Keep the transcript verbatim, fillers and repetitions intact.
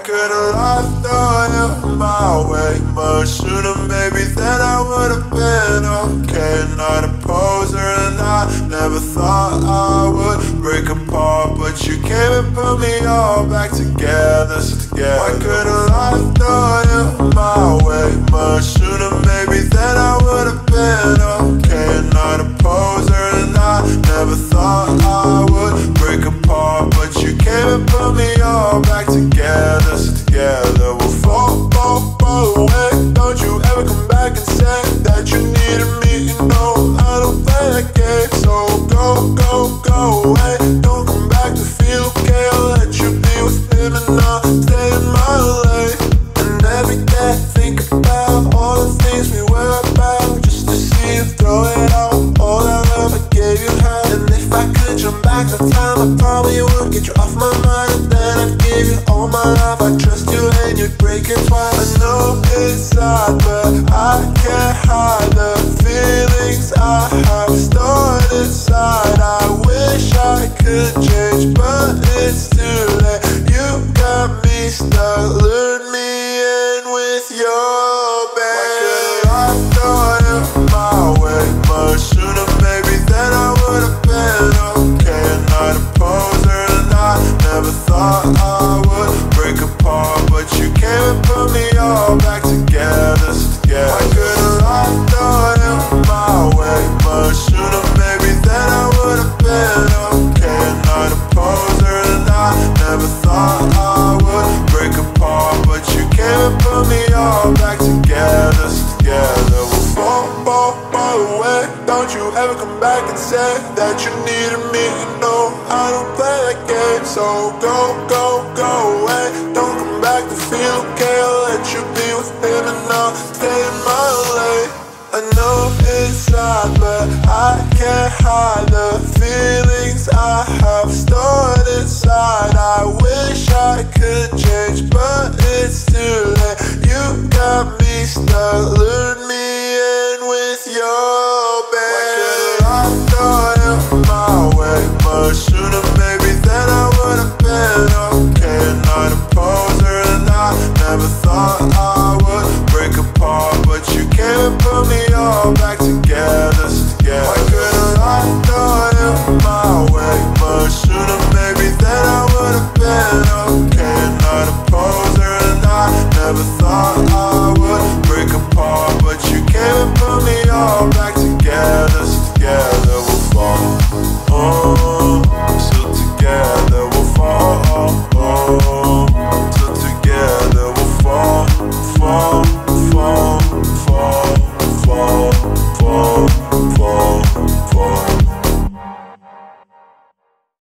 could've lost all you my way much sooner, maybe then I would've been okay. Not a poser and I never thought I would break apart, but you came and put me all back together, so together. I could've lost all you my way much sooner, maybe then I would've been okay. Not a poser and I never thought I would break apart, but you came and put me all back together, so together we'll fall, fall, fall away. Don't you ever come back and say that you needed me. You know I don't play that game, so go, go, go away. Don't come back to feel okay. I'll let you be with him and I'll stay in my lane. And every day I think about all the things we were about, just to see you throw it out. All that love I gave you had, and if I could jump back the time, I probably would get you off my mind, and then I'd give you all my love. I trust you and you'd break it twice. I know it's sad, but I can't hide the feelings I have stored inside. I wish I could change, but it's too late. You got me stuck, lured me in with your babe. I could've lost all you my way much sooner, maybe then I would've been okay. Not a poser and I never thought I would break apart, but you came and put me all back together, so together. I could've lost all you my way much sooner, maybe then I would've been okay. Not a poser and I never thought I would break apart, but you came and put me all back together, so together we'll fall, fall, fall away. Don't you ever come back and say that you needed me. You know I don't play that game, so go, go, go away. Don't come back to feel okay. I'll let you be with him and I'll stay in my lane. I know it's sad, but I can't hide the feelings I have stored inside. I wish I could change, but it's too late. You got me stuck, lured me in with your